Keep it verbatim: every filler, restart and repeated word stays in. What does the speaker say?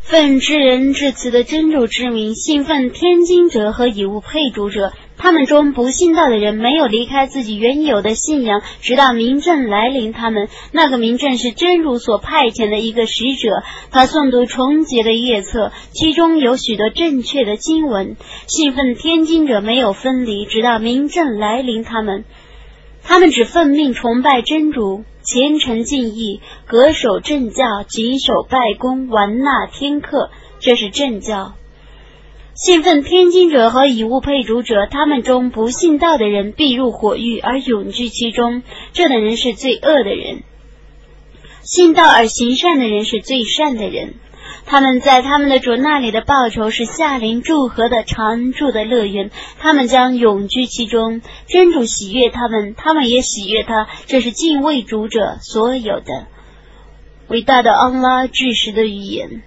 奉知人至此的真主之名，信奉天经者和以物配主者，他们中不信道的人没有离开自己原有的信仰，直到明证来临他们。那个明证是真主所派遣的一个使者，他诵读重洁的页册，其中有许多正确的经文。信奉天经者没有分离，直到明证来临他们。他们只奉命崇拜真主，虔诚敬意，恪守正教，谨守拜功，完纳天课，这是正教。信奉天经者和以物配主者，他们中不信道的人必入火狱而永居其中，这等人是最恶的人。信道而行善的人是最善的人，他们在他们的主那里的报酬是夏临祝贺的常住的乐园，他们将永居其中。真主喜悦他们，他们也喜悦他，这是敬畏主者所有的。伟大的安拉至实的语言。